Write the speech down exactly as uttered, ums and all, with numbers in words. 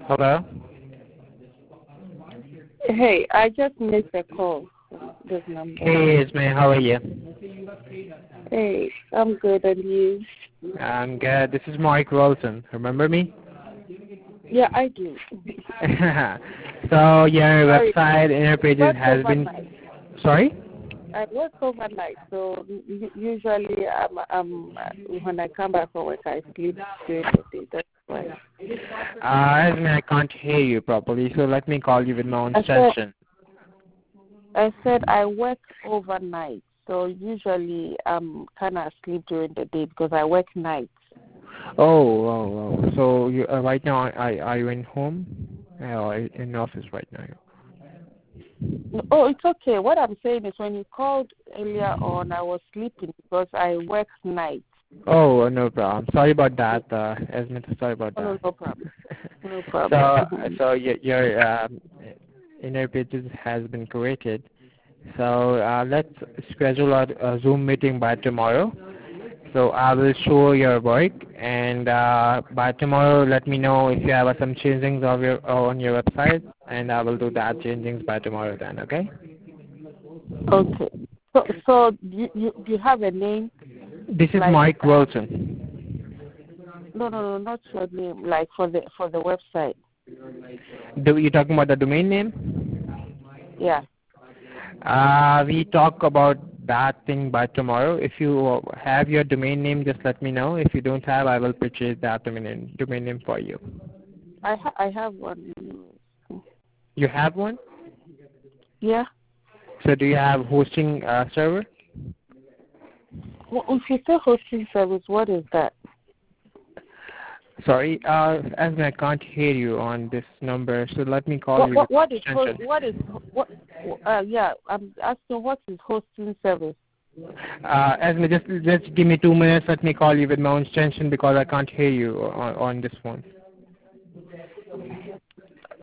Hello? Hey, I just missed a call from this number. Hey, Ismail, how are you? Hey, I'm good, and you? I'm good. This is Mike Wilson. Remember me? Yeah, I do. So your Sorry, website, inner I pages work has been... overnight. Sorry? I work overnight, so u- usually I'm, I'm, when I come back from work, I sleep during the day. That's why. Uh, Ismail, I can't hear you properly, so let me call you with my own I said, session. I said I work overnight, so usually I'm kind of asleep during the day because I work nights. Oh, oh, oh. So you, uh, right now, are, are you in home? Uh, or in office right now? Oh, it's okay. What I'm saying is when you called earlier on, I was sleeping because I work nights. Oh, no problem. Sorry about that, uh, Esmond. Sorry about Oh, no, that. no problem. No so, problem. so your, your um, inner pages has been created. So uh, let's schedule a, a Zoom meeting by tomorrow. So I will show your work, and uh, by tomorrow, let me know if you have uh, some changings of your on your website, and I will do that changings by tomorrow. Then, okay? Okay. So, so you, you you have a name? This is Like Mike uh, Wilson. no, no, no, not your name. Like for the for the website. Do you talking about the domain name? Yeah. Uh, we talk about that thing by tomorrow. If you have your domain name, just let me know. If you don't have, I will purchase that domain name, domain name for you. I ha- I have one. You have one? Yeah. So do you have hosting uh, server? Well, if you say hosting service, what is that? Sorry, uh, as I can't hear you on this number, so let me call What you with what what is host, extension. what is what? Uh, yeah, I'm asking what is hosting service. Uh, Esme, just just give me two minutes. Let me call you with my own extension because I can't hear you on, on this phone.